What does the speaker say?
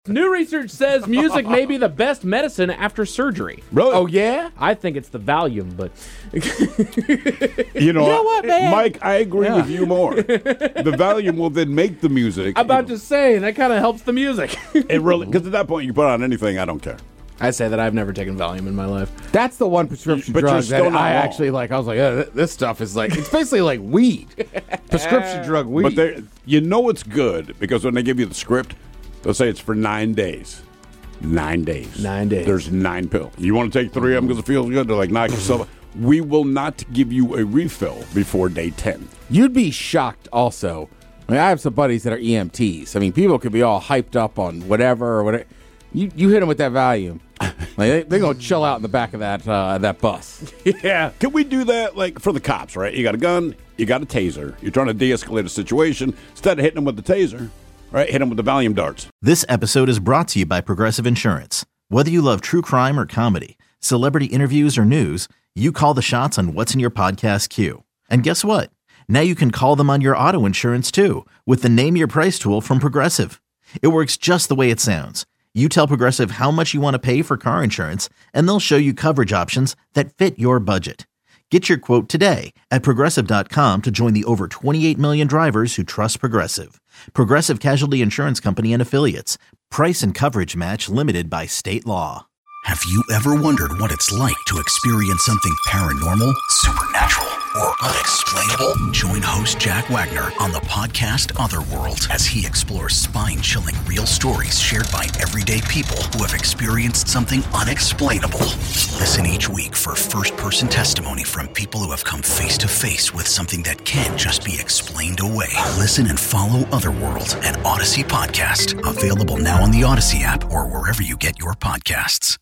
New research says music may be the best medicine after surgery. Really? Oh, yeah? I think it's the Valium, but You know what, man? Mike, I agree with you more. The Valium will then make the music. I'm about to say that kind of helps the music. It really, because at that point you put on anything, I don't care. I say that I've never taken Valium in my life. That's the one prescription But you're drug still that not I wrong. actually like. I was like, this stuff is like, it's basically like weed. Prescription drug weed. But you know it's good because when they give you the script, they'll say it's for 9 days. 9 days. 9 days. There's 9 pills. You want to take 3 of them because it feels good? They're like, knock yourself out. We will not give you a refill before day 10. You'd be shocked also. I mean, I have some buddies that are EMTs. I mean, people could be all hyped up on whatever or whatever. You hit them with that Valium. Like, they're going to chill out in the back of that bus. Yeah. Can we do that like for the cops, right? You got a gun, you got a taser. You're trying to de-escalate a situation. Instead of hitting them with the taser, right, hit them with the Valium darts. This episode is brought to you by Progressive Insurance. Whether you love true crime or comedy, celebrity interviews or news, you call the shots on what's in your podcast queue. And guess what? Now you can call them on your auto insurance too with the Name Your Price tool from Progressive. It works just the way it sounds. You tell Progressive how much you want to pay for car insurance, and they'll show you coverage options that fit your budget. Get your quote today at Progressive.com to join the over 28 million drivers who trust Progressive. Progressive Casualty Insurance Company and Affiliates. Price and coverage match limited by state law. Have you ever wondered what it's like to experience something paranormal, supernatural, or unexplainable? Join host Jack Wagner on the podcast Otherworld as he explores spine-chilling real stories shared by everyday people who have experienced something unexplainable. Listen each week for first-person testimony from people who have come face-to-face with something that can't just be explained away. Listen and follow Otherworld, an Odyssey podcast. Available now on the Odyssey app or wherever you get your podcasts.